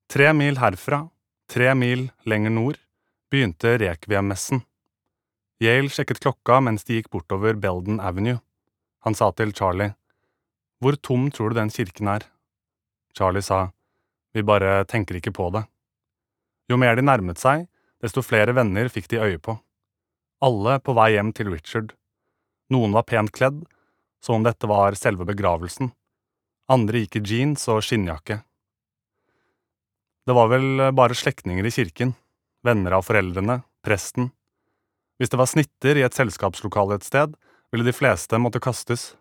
3 mil herfra, 3 mil lenger nord, begynte Requiem-messen. Yale sjekket klokka mens de gikk bortover Belden Avenue. Han sa til Charlie, «Hvor tom tror du den kirken er?» Charlie sa, «Vi bare tenker ikke på det.» Jo mer de nærmet seg, desto flere venner fikk de øye på. Alle på vei hjem til Richard. Noen var pent kledd, som om dette var selve begravelsen. Andre gikk i jeans og skinnjakke. Det var vel bare slektninger i kirken, venner av foreldrene, presten. Hvis det var snitter i et selskapslokale et sted, ville de fleste måtte kastes.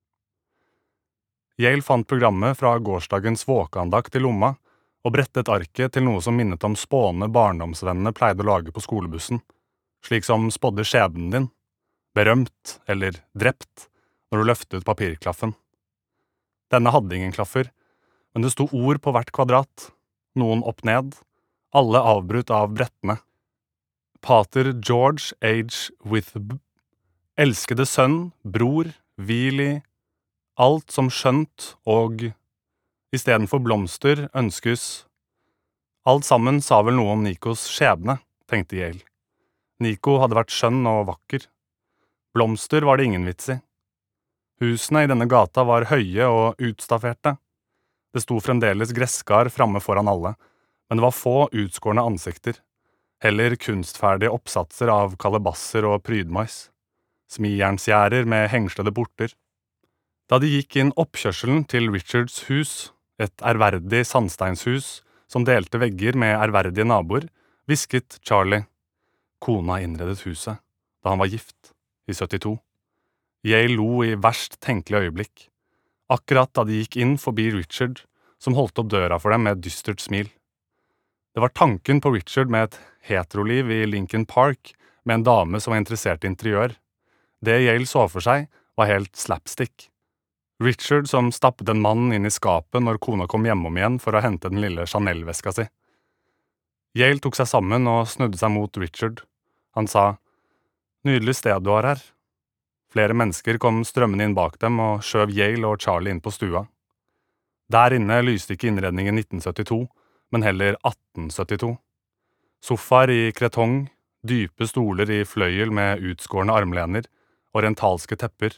Yale fant programmet fra gårsdagens våkeandakt i lomma, og brettet arket til noe som minnet om spåne barndomsvennene pleide å lage på skolebussen, slik som spådde skjebnen din, berømt eller drept, når du løftet papirklaffen. Denne hadde ingen klaffer, men det sto ord på hvert kvadrat, noen opp ned, alle avbrutt av brettene. Pater George H. Withb, elskede sønn, bror, hvil i, alt som skjønt og, i stedet for blomster, ønskes. Alt sammen sa vel noe om Nikos skjebne, tenkte Yale. Nico hadde vært skjønn og vakker. Blomster var det ingen vits i. Husene i denne gata var høye og utstafferte. Det sto fremdeles gresskar framme foran alle, men det var få utskårne ansikter. Heller kunstferdige oppsatser av kalebasser og prydmais. Smijernsgjerder med hengslede porter. Da de gikk inn oppkjørselen til Richards hus, et ærverdig sandsteinshus som delte vegger med ærverdige naboer, hvisket Charlie. Kona innredet huset, da han var gift, i 72. Yale lo i verst tenkelig øyeblikk. Akkurat da de gikk inn forbi Richard, som holdt opp døra for dem med et dystert smil. Det var tanken på Richard med et heteroliv i Lincoln Park, med en dame som var interessert i interiør. Det Yale så for seg, var helt slapstick. Richard som stappet en mann inn i skapet når kona kom hjemom igjen for å hente den lille Chanel-veska si. Yale tok seg sammen og snudde seg mot Richard. Han sa, «Nydelig sted du har her.» Flere mennesker kom strømmende inn bak dem og skjøv Yale og Charlie inn på stua. Der inne lyste ikke innredningen 1972, men heller 1872. Sofaer i kretong, dype stoler i fløyel med utskårne armlener, orientalske tepper.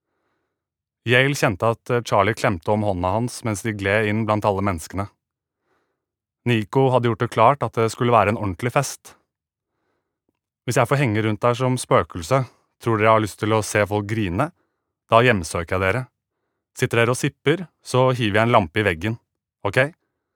Yale kjente at Charlie klemte om hånda hans mens de gled inn blant alle menneskene. Nico hadde gjort det klart at det skulle være en ordentlig fest. Hvis jeg får henge rundt der som spøkelse, tror dere jeg har lyst til å se folk grine? Da hjemsøker jeg dere. Sitter dere og sipper, så hiver jeg en lampe i veggen. Ok?